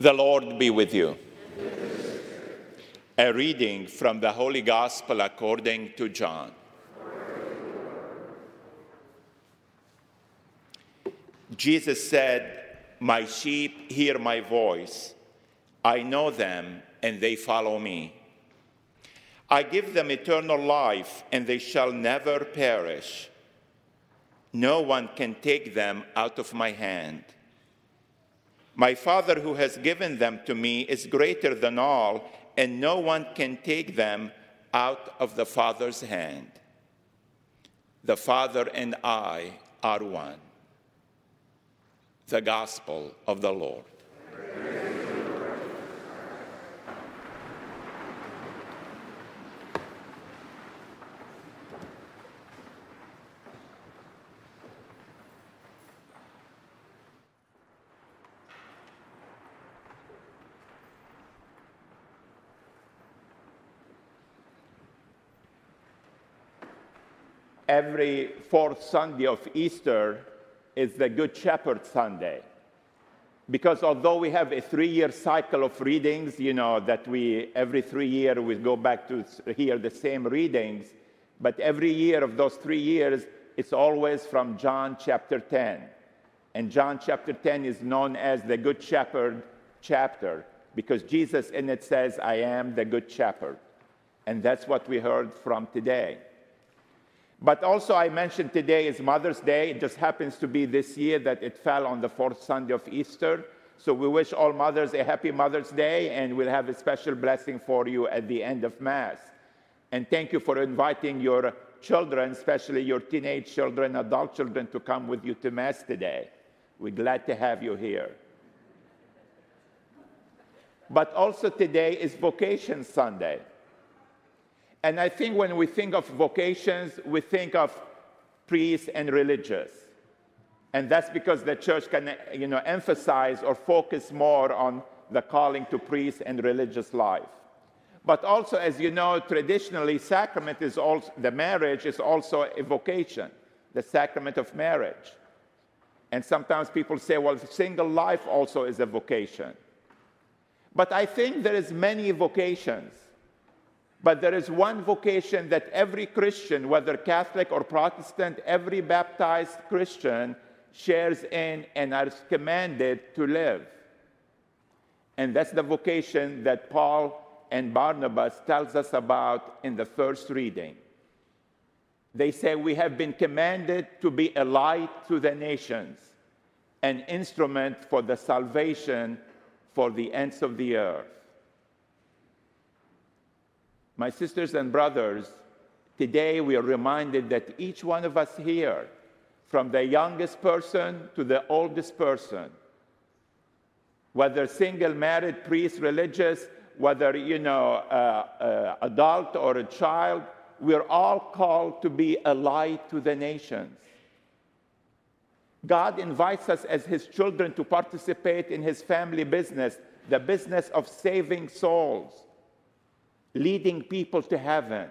The Lord be with you. A reading from the Holy Gospel according to John. Jesus said, "My sheep hear my voice. I know them, and they follow me. I give them eternal life, and they shall never perish. No one can take them out of my hand. My Father who has given them to me is greater than all, and no one can take them out of the Father's hand. The Father and I are one." The Gospel of the Lord. Every fourth Sunday of Easter is the Good Shepherd Sunday. Because although we have a 3-year cycle of readings, that every 3 years we go back to hear the same readings, but every year of those 3 years, it's always from John chapter 10. And John chapter 10 is known as the Good Shepherd chapter, because Jesus in it says, "I am the Good Shepherd." And that's what we heard from today. But also I mentioned today is Mother's Day. It just happens to be this year that it fell on the fourth Sunday of Easter. So we wish all mothers a happy Mother's Day, and we'll have a special blessing for you at the end of Mass. And thank you for inviting your children, especially your teenage children, adult children, to come with you to Mass today. We're glad to have you here. But also today is Vocation Sunday. And I think when we think of vocations, we think of priests and religious. And that's because the church can, emphasize or focus more on the calling to priest and religious life. But also, as you know, traditionally, the marriage is also a vocation, the sacrament of marriage. And sometimes people say, well, single life also is a vocation. But I think there is many vocations. But there is one vocation that every Christian, whether Catholic or Protestant, every baptized Christian shares in and is commanded to live. And that's the vocation that Paul and Barnabas tells us about in the first reading. They say, "We have been commanded to be a light to the nations, an instrument for the salvation for the ends of the earth." My sisters and brothers, today we are reminded that each one of us here, from the youngest person to the oldest person, whether single, married, priest, religious, whether, adult or a child, we're all called to be a light to the nations. God invites us as his children to participate in his family business, the business of saving souls, leading people to heaven.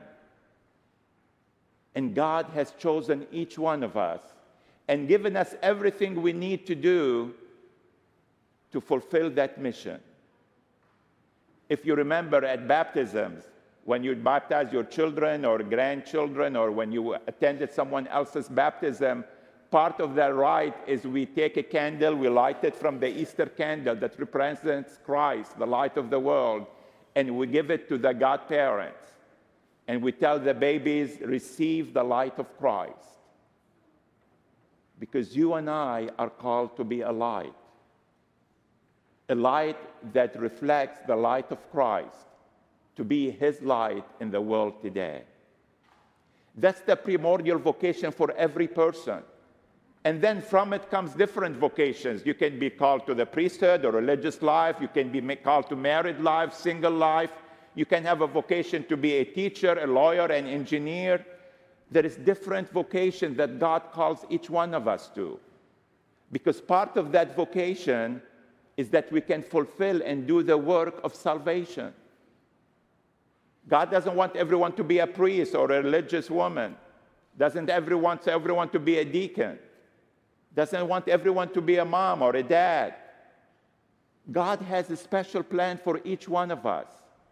And God has chosen each one of us and given us everything we need to do to fulfill that mission. If you remember at baptisms, when you baptize your children or grandchildren, or when you attended someone else's baptism, part of that rite is we take a candle, we light it from the Easter candle that represents Christ, the light of the world, and we give it to the godparents. And we tell the babies, receive the light of Christ. Because you and I are called to be a light that reflects the light of Christ, to be his light in the world today. That's the primordial vocation for every person. And then from it comes different vocations. You can be called to the priesthood or religious life. You can be called to married life, single life. You can have a vocation to be a teacher, a lawyer, an engineer. There is different vocation that God calls each one of us to. Because part of that vocation is that we can fulfill and do the work of salvation. God doesn't want everyone to be a priest or a religious woman. Doesn't want everyone to be a deacon. Doesn't want everyone to be a mom or a dad. God has a special plan for each one of us.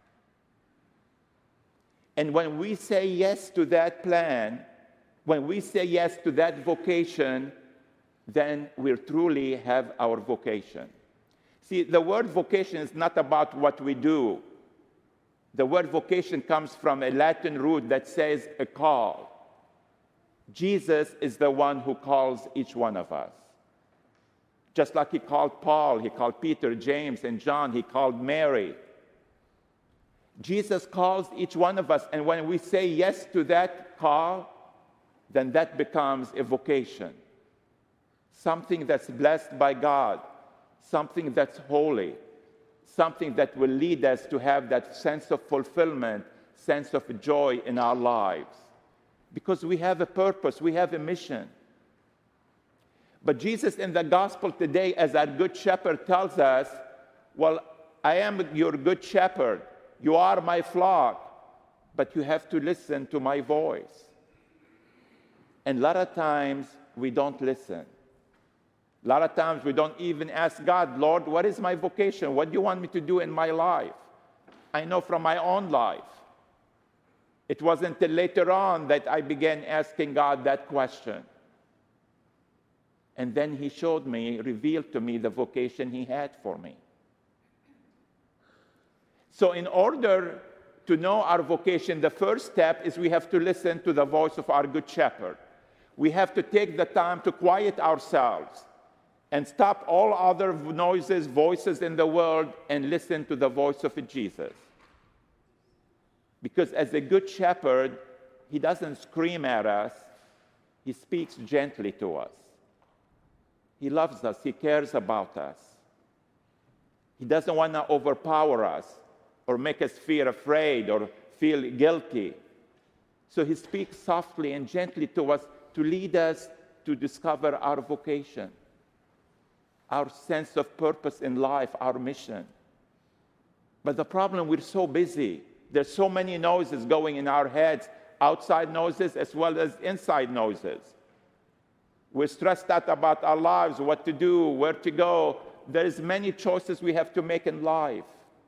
And when we say yes to that plan, when we say yes to that vocation, then we truly have our vocation. See, the word vocation is not about what we do. The word vocation comes from a Latin root that says a call. Jesus is the one who calls each one of us. Just like he called Paul, he called Peter, James, and John, he called Mary. Jesus calls each one of us, and when we say yes to that call, then that becomes a vocation. Something that's blessed by God, something that's holy, something that will lead us to have that sense of fulfillment, sense of joy in our lives. Because we have a purpose, we have a mission. But Jesus in the gospel today, as our good shepherd, tells us, well, I am your good shepherd. You are my flock, but you have to listen to my voice. And a lot of times, we don't listen. A lot of times, we don't even ask God, Lord, what is my vocation? What do you want me to do in my life? I know from my own life. It wasn't until later on that I began asking God that question. And then he showed me, revealed to me the vocation he had for me. So in order to know our vocation, the first step is we have to listen to the voice of our good shepherd. We have to take the time to quiet ourselves and stop all other noises, voices in the world, and listen to the voice of Jesus. Because as a good shepherd, he doesn't scream at us, he speaks gently to us. He loves us. He cares about us. He doesn't want to overpower us or make us feel afraid or feel guilty. So he speaks softly and gently to us to lead us to discover our vocation, our sense of purpose in life, our mission. But the problem, we're so busy. There's so many noises going in our heads, outside noises as well as inside noises. We're stressed out about our lives, what to do, where to go. There's many choices we have to make in life.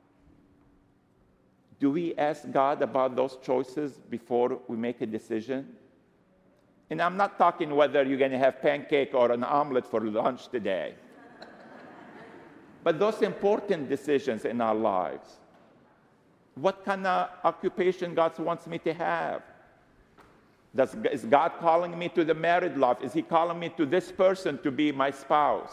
Do we ask God about those choices before we make a decision? And I'm not talking whether you're going to have pancake or an omelet for lunch today. But those important decisions in our lives. What kind of occupation God wants me to have? Is God calling me to the married life? Is he calling me to this person to be my spouse?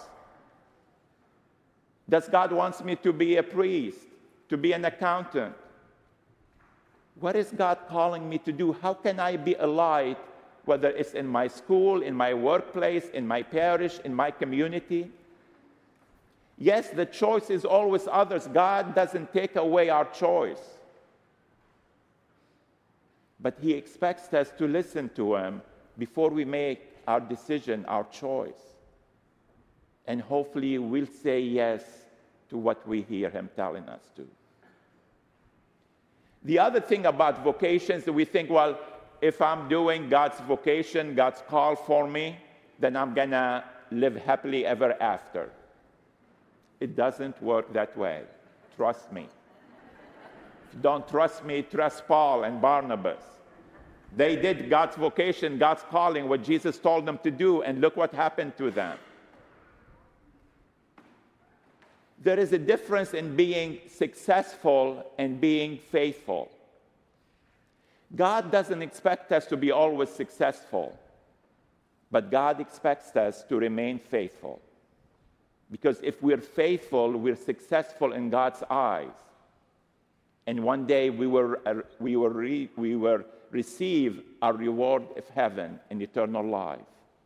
Does God want me to be a priest, to be an accountant? What is God calling me to do? How can I be a light, whether it's in my school, in my workplace, in my parish, in my community? Yes, the choice is always others. God doesn't take away our choice. But he expects us to listen to him before we make our decision, our choice. And hopefully we'll say yes to what we hear him telling us to. The other thing about vocations, we think, well, if I'm doing God's vocation, God's call for me, then I'm going to live happily ever after. It doesn't work that way. Trust me. If you don't trust me, trust Paul and Barnabas. They did God's vocation, God's calling, what Jesus told them to do, and look what happened to them. There is a difference in being successful and being faithful. God doesn't expect us to be always successful, but God expects us to remain faithful. Because if we're faithful, we're successful in God's eyes. And one day we will receive our reward of heaven in eternal life.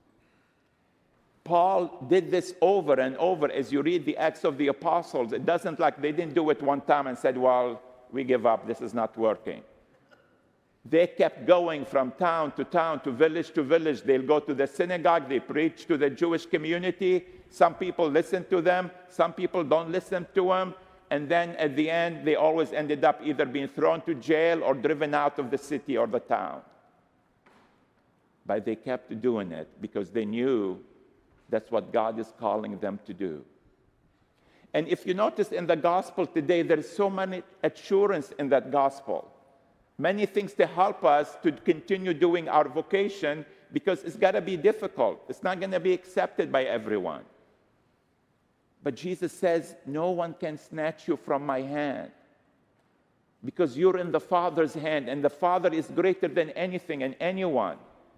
Paul did this over and over as you read the Acts of the Apostles. It doesn't like they didn't do it one time and said, well, we give up, this is not working. They kept going from town, to village to village. They'll go to the synagogue, they preach to the Jewish community. Some people listen to them, some people don't listen to them. And then at the end, they always ended up either being thrown to jail or driven out of the city or the town. But they kept doing it because they knew that's what God is calling them to do. And if you notice in the gospel today, there's so many assurance in that gospel. Many things to help us to continue doing our vocation, because it's got to be difficult. It's not going to be accepted by everyone. But Jesus says, no one can snatch you from my hand, because you're in the Father's hand, and the Father is greater than anything and anyone.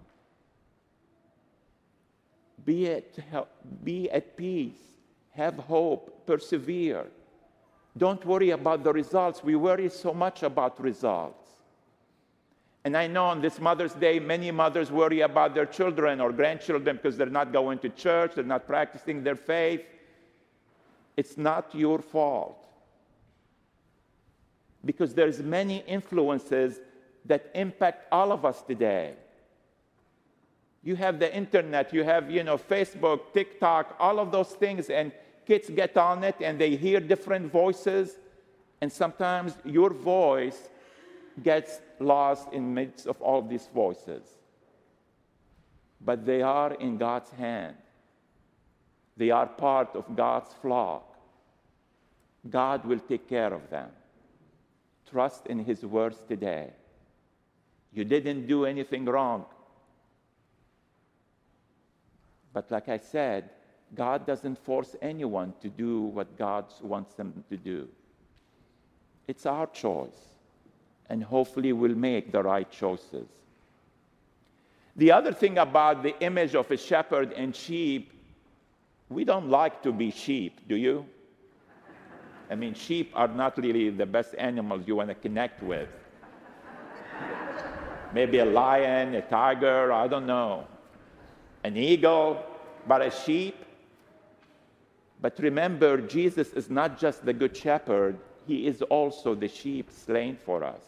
Be at peace. Have hope. Persevere. Don't worry about the results. We worry so much about results. And I know on this Mother's Day, many mothers worry about their children or grandchildren because they're not going to church, they're not practicing their faith. It's not your fault. Because there's many influences that impact all of us today. You have the internet, you have, Facebook, TikTok, all of those things, and kids get on it and they hear different voices, and sometimes your voice gets lost in the midst of all these voices. But they are in God's hand. They are part of God's flock. God will take care of them. Trust in His words today. You didn't do anything wrong. But like I said, God doesn't force anyone to do what God wants them to do. It's our choice. And hopefully we'll make the right choices. The other thing about the image of a shepherd and sheep, we don't like to be sheep, do you? I mean, sheep are not really the best animals you want to connect with. Maybe a lion, a tiger, I don't know. An eagle, but a sheep. But remember, Jesus is not just the good shepherd, He is also the sheep slain for us.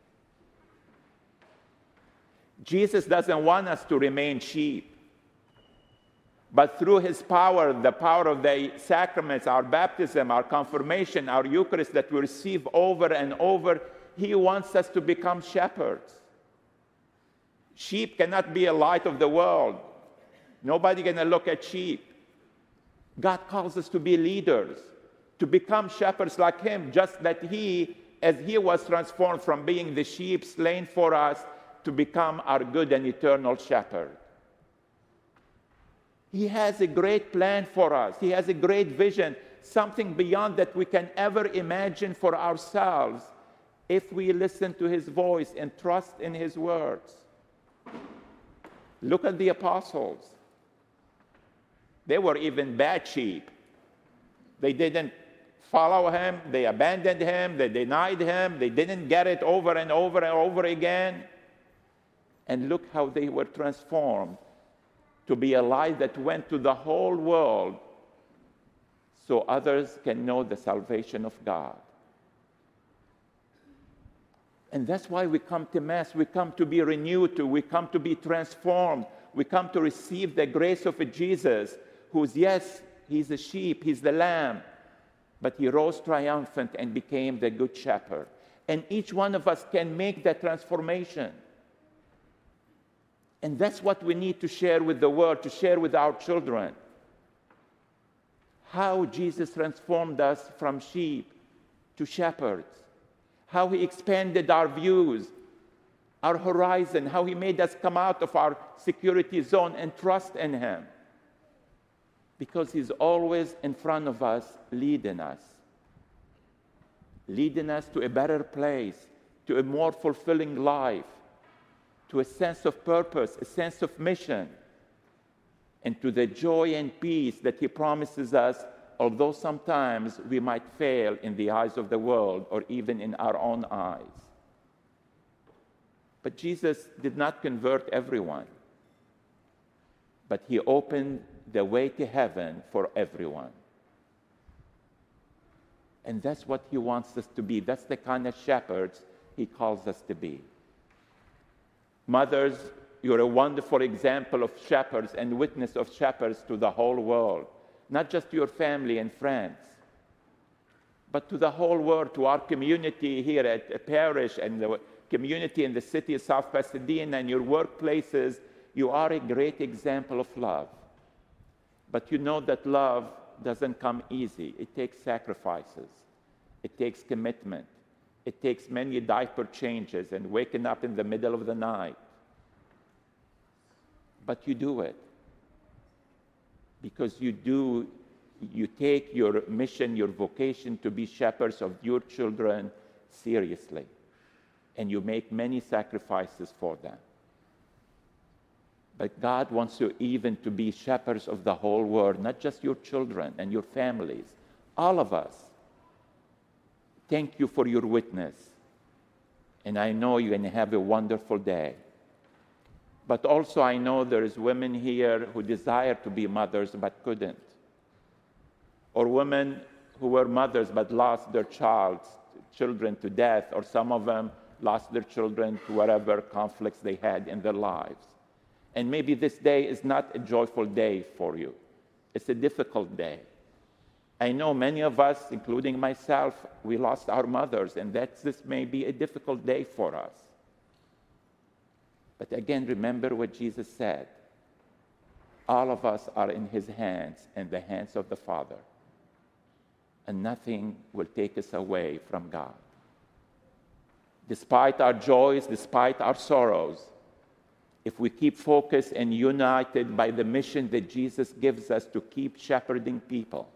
Jesus doesn't want us to remain sheep. But through His power, the power of the sacraments, our baptism, our confirmation, our Eucharist that we receive over and over, He wants us to become shepherds. Sheep cannot be a light of the world. Nobody going to look at sheep. God calls us to be leaders, to become shepherds like Him, just that He, as He was transformed from being the sheep slain for us, to become our good and eternal shepherd. He has a great plan for us. He has a great vision, something beyond that we can ever imagine for ourselves if we listen to His voice and trust in His words. Look at the apostles. They were even bad sheep. They didn't follow Him. They abandoned Him. They denied Him. They didn't get it over and over and over again. And look how they were transformed to be a light that went to the whole world so others can know the salvation of God. And that's why we come to Mass. We come to be renewed, we come to be transformed. We come to receive the grace of a Jesus who's, yes, He's a sheep, He's the lamb, but He rose triumphant and became the good shepherd. And each one of us can make that transformation. And that's what we need to share with the world, to share with our children. How Jesus transformed us from sheep to shepherds. How He expanded our views, our horizon, how He made us come out of our security zone and trust in Him. Because He's always in front of us, leading us to a better place, to a more fulfilling life, to a sense of purpose, a sense of mission, and to the joy and peace that He promises us, although sometimes we might fail in the eyes of the world or even in our own eyes. But Jesus did not convert everyone, but He opened the way to heaven for everyone. And that's what He wants us to be. That's the kind of shepherds He calls us to be. Mothers, you're a wonderful example of shepherds and witness of shepherds to the whole world. Not just to your family and friends, but to the whole world, to our community here at a parish and the community in the city of South Pasadena and your workplaces. You are a great example of love. But you know that love doesn't come easy. It takes sacrifices. It takes commitment. It takes many diaper changes and waking up in the middle of the night. But you do it because you take your mission, your vocation to be shepherds of your children seriously. And you make many sacrifices for them. But God wants you even to be shepherds of the whole world, not just your children and your families, all of us. Thank you for your witness. And I know you're going to have a wonderful day. But also I know there's women here who desire to be mothers but couldn't. Or women who were mothers but lost their children to death, or some of them lost their children to whatever conflicts they had in their lives. And maybe this day is not a joyful day for you. It's a difficult day. I know many of us, including myself, we lost our mothers, and this may be a difficult day for us. But again, remember what Jesus said. All of us are in his hands and the hands of the Father. And nothing will take us away from God. Despite our joys, despite our sorrows, if we keep focused and united by the mission that Jesus gives us to keep shepherding people,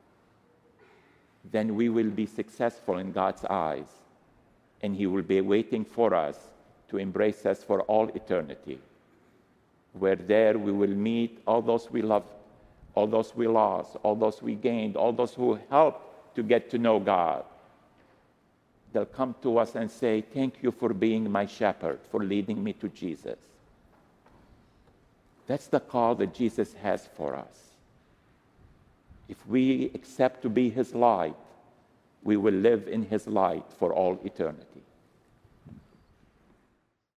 then we will be successful in God's eyes, and he will be waiting for us to embrace us for all eternity, where there we will meet all those we loved, all those we lost, all those we gained, all those who helped to get to know God. They'll come to us and say, thank you for being my shepherd, for leading me to Jesus. That's the call that Jesus has for us. If we accept to be his light, we will live in his light for all eternity.